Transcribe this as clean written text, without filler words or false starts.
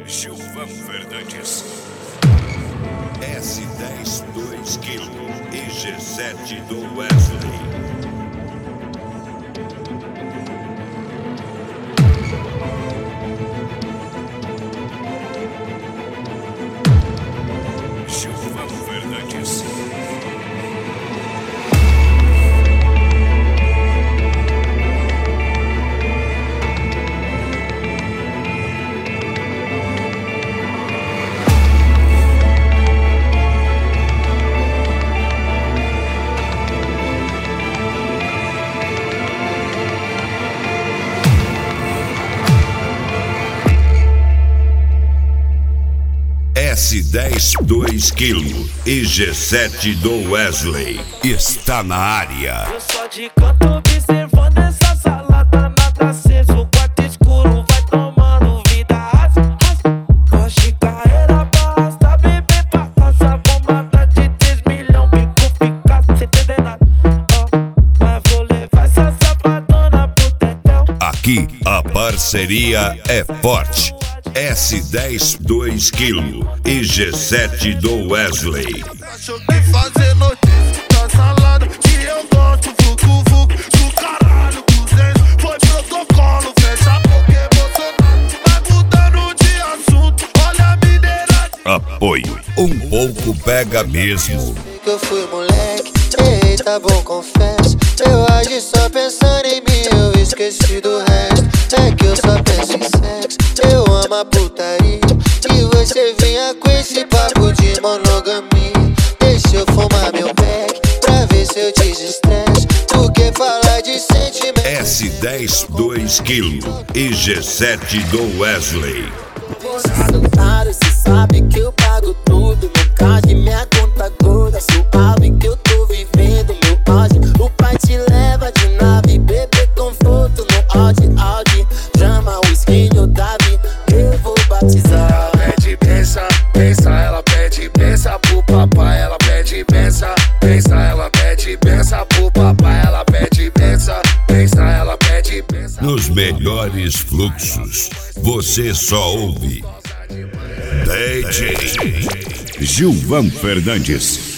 Gilvan Fernandes. S10 2 kg e G7 do Wesley. Gilvan Fernandes. S10 2 kg e G7 do Wesley está na área. Eu só de canto observando essa salada, nada aceso, o quarto escuro vai tomando vida. Gosto de carreira pra arrastar, beber pra passar bombada de 3 milhões, bico ficar sem entender nada. Mas vou levar essa safadona pro tetel. Aqui a parceria é forte. S10 2 kg e G7 do Wesley. Achou que fazer notícia da salada que eu gosto, vucu, do caralho, 200 foi protocolo, fecha porque Bolsonaro vai mudando de assunto, olha a mineira. Apoio, um pouco pega mesmo. Que eu fui moleque, eita bom, confesso. Eu agi só pensando em mim, eu esqueci do resto. É que eu só penso em sexo, eu amo a putaria. E você vinha com esse papo de monogamia. Deixa eu fumar meu pack, pra ver se eu desestresso. Porque falar de sentimento. S10 2 kg e G7 do Wesley. Otário, cê sabe que eu pago tudo. Meu card, minha conta gorda. Suave que eu tô vivendo meu auge. O pai te leva de nave, bebê conforto no Audi. Chama o skin, Davi, eu vou batizar. Ela pede pensa, ela pede pensa pro papai. Ela pede pensa, ela pede pensa pro papai. Ela pede pensa, ela pede pensa. Nos melhores fluxos, você só ouve DJ Gilvan Fernandes.